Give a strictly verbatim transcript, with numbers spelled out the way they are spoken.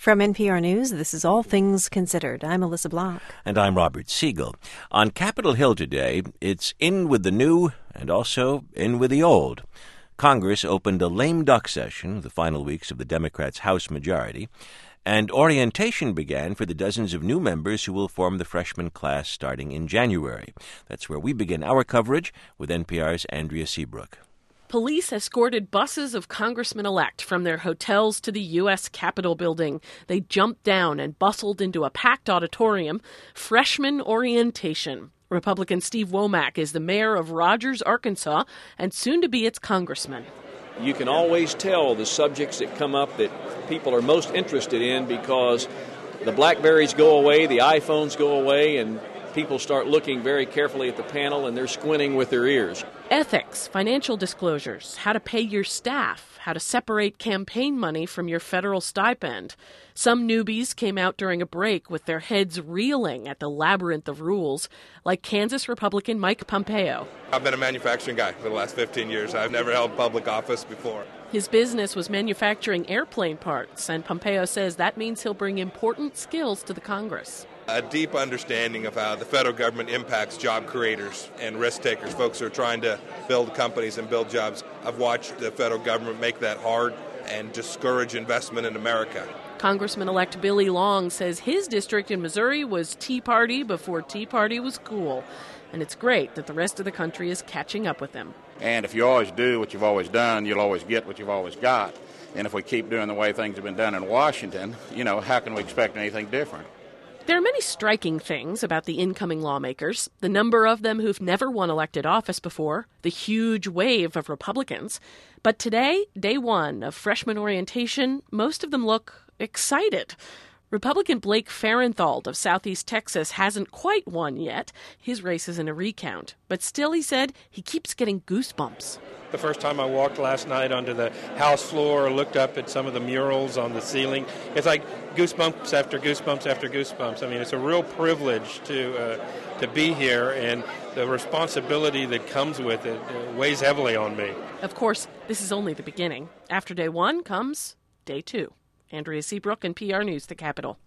From N P R News, this is All Things Considered. I'm Alyssa Block. And I'm Robert Siegel. On Capitol Hill today, it's in with the new and also in with the old. Congress opened a lame duck session, the final weeks of the Democrats' House majority, and orientation began for the dozens of new members who will form the freshman class starting in January. That's where we begin our coverage with N P R's Andrea Seabrook. Police escorted buses of congressmen-elect from their hotels to the U S Capitol building. They jumped down and bustled into a packed auditorium. Freshman orientation. Republican Steve Womack is the mayor of Rogers, Arkansas, and soon to be its congressman. You can always tell the subjects that come up that people are most interested in because the BlackBerries go away, the iPhones go away, and people start looking very carefully at the panel and they're squinting with their ears. Ethics, financial disclosures, how to pay your staff, how to separate campaign money from your federal stipend. Some newbies came out during a break with their heads reeling at the labyrinth of rules, like Kansas Republican Mike Pompeo. I've been a manufacturing guy for the last fifteen years. I've never held public office before. His business was manufacturing airplane parts, and Pompeo says that means he'll bring important skills to the Congress. A deep understanding of how the federal government impacts job creators and risk takers, folks who are trying to build companies and build jobs. I've watched the federal government make that hard and discourage investment in America. Congressman-elect Billy Long says his district in Missouri was Tea Party before Tea Party was cool. And it's great that the rest of the country is catching up with him. And if you always do what you've always done, you'll always get what you've always got. And if we keep doing the way things have been done in Washington, you know, how can we expect anything different? There are many striking things about the incoming lawmakers. The number of them who've never won elected office before, the huge wave of Republicans. But today, day one of freshman orientation, most of them look excited. Republican Blake Farenthold of Southeast Texas hasn't quite won yet. His race is in a recount. But still, he said, he keeps getting goosebumps. The first time I walked last night onto the House floor, looked up at some of the murals on the ceiling, it's like goosebumps after goosebumps after goosebumps. I mean, it's a real privilege to uh, to be here, and the responsibility that comes with it uh, weighs heavily on me. Of course, this is only the beginning. After day one comes day two. Andrea Seabrook, N P R News, the Capitol.